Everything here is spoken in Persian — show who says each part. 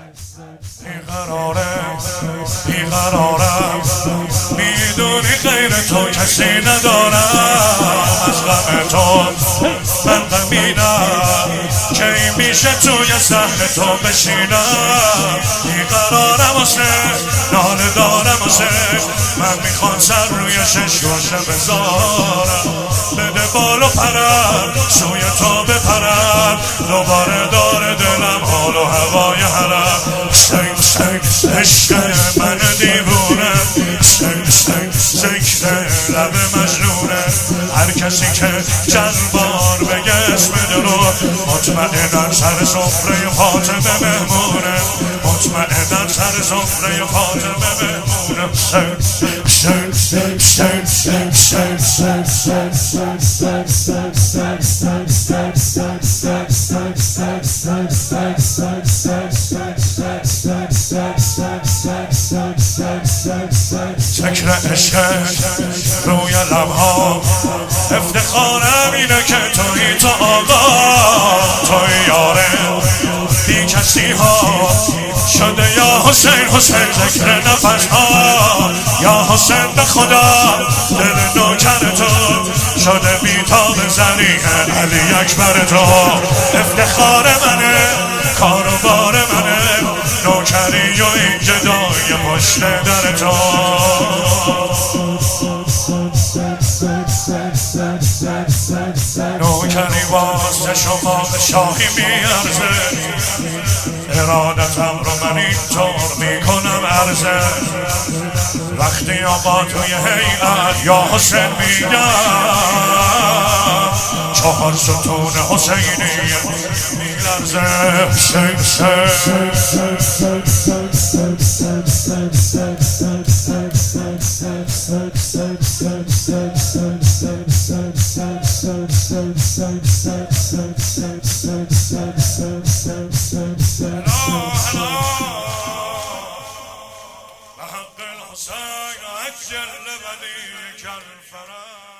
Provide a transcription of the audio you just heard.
Speaker 1: بیقرارم میدونی غیر تو کسی ندارم، از غم تو من غمینم که این میشه توی صحن تو بشینم. بیقرارم واسه ناله دارم واسه من، میخوام سر روی شش گوشه بذارم، بده بالو پرم سوی تو بپرم، دوباره داره دلم حال و هوای حرم. عشق من دیوونه، ذکر لب مجنونه، هر کسی که جلبار بگه اسم دلو مطمئنن سر سفره فاطمه مهمونه، مطمئنن سر سفره فاطمه مهمونه. ذکر عشق روی لبها، افتخارم اینه که توی تو آقا، توی یاره بی کسی ها شده یا حسین، حسین ذکر نفس ها، یا حسین به خدا دل نوکر تو شده بیتاب زنی علی اکبر تو. افتخار منه کاروبار منه، نوکری و این جدای پشت در تو. نوکری واسه شما به شاهی میارزه، ارادتم رو من اینطور میکنم عرضه، وقتی آقا توی هیئت یا حسین میگم، چهار ستون حسینی میلرزه. بحق الحسين أجل لبنيك الفرج.